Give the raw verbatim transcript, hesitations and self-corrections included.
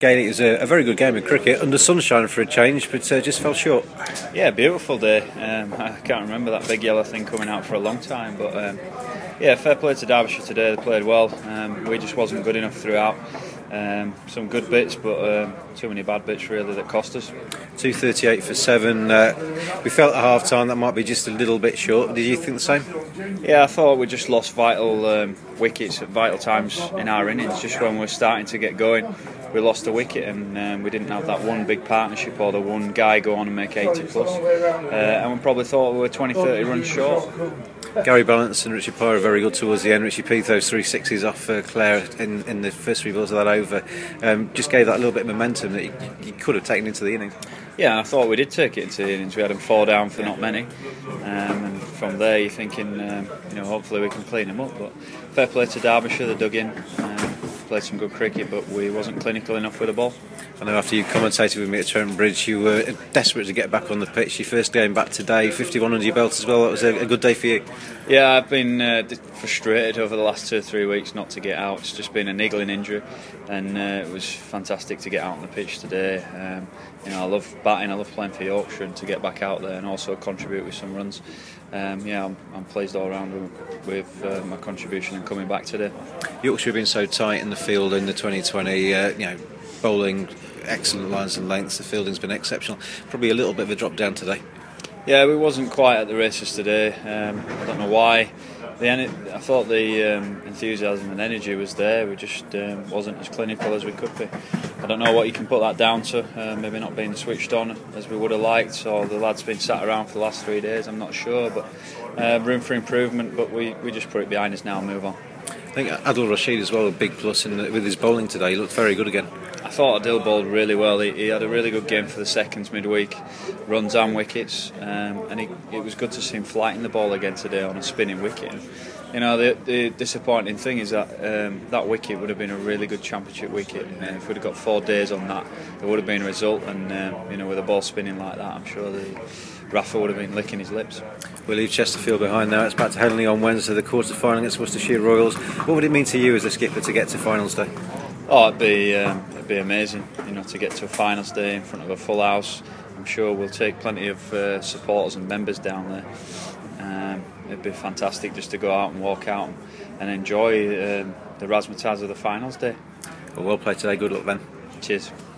Gail, it was a, a very good game of cricket, under sunshine for a change, but uh, just fell short. Yeah, beautiful day. Um, I can't remember that big yellow thing coming out for a long time, but um, yeah, fair play to Derbyshire today. They played well. Um, we just wasn't good enough throughout. Um, some good bits, but um, too many bad bits really that cost us. two thirty-eight for seven. Uh, we felt at half time that might be just a little bit short. Did you think the same? Yeah, I thought we just lost vital um, wickets at vital times in our innings. Just when we we're starting to get going, we lost a wicket, and um, we didn't have that one big partnership or the one guy go on and make eighty plus. Uh, and we probably thought we were twenty, thirty runs short. Gary Ballance and Richard Power are very good towards the end. Richie Peath, those three sixes off uh, Clare in, in the first three balls of that over, um, just gave that little bit of momentum that you, you could have taken into the innings. Yeah, I thought we did take it into the innings. We had them four down for not many, um, and from there you're thinking, um, you know, hopefully we can clean them up. But fair play to Derbyshire, they dug in, um, played some good cricket, but we wasn't clinical enough with the ball. I know after you commentated with me at Trent Bridge, you were desperate to get back on the pitch. Your first game back today, fifty-one under your belt as well. That was a, a good day for you. Yeah, I've been uh, frustrated over the last two or three weeks not to get out. It's just been a niggling injury, and uh, it was fantastic to get out on the pitch today. Um, you know, I love batting, I love playing for Yorkshire, and to get back out there and also contribute with some runs. Um, yeah, I'm, I'm pleased all round with, with uh, my contribution and coming back today. Yorkshire have been so tight in the field in the twenty twenty. Uh, you know, bowling excellent lines and lengths. The fielding's been exceptional. Probably a little bit of a drop down today. Yeah, we wasn't quite at the races today. Um, I don't know why. The I thought the um, enthusiasm and energy was there. We just um, wasn't as clinical as we could be. I don't know what you can put that down to. Uh, maybe not being switched on as we would have liked, or the lads been sat around for the last three days. I'm not sure, but uh, room for improvement. But we, we just put it behind us now and move on. I think Adil Rashid as well, a big plus in the, with his bowling today. He looked very good again. I thought Adil bowled really well. He, he had a really good game for the seconds midweek, runs and wickets, um, and he, it was good to see him flighting the ball again today on a spinning wicket. And, you know, the, the disappointing thing is that um, that wicket would have been a really good championship wicket, and if we'd have got four days on that, there would have been a result. And um, you know, with a ball spinning like that, I'm sure the Rafa would have been licking his lips. We'll leave Chesterfield behind now. It's back to Henley on Wednesday, the quarter final against Worcestershire Royals. What would it mean to you as a skipper to get to finals day? Oh, it'd be um, it'd be amazing, you know, to get to a finals day in front of a full house. I'm sure we'll take plenty of uh, supporters and members down there. Um, it'd be fantastic just to go out and walk out and enjoy um, the razzmatazz of the finals day. Well, well played today. Good luck, Ben. Cheers.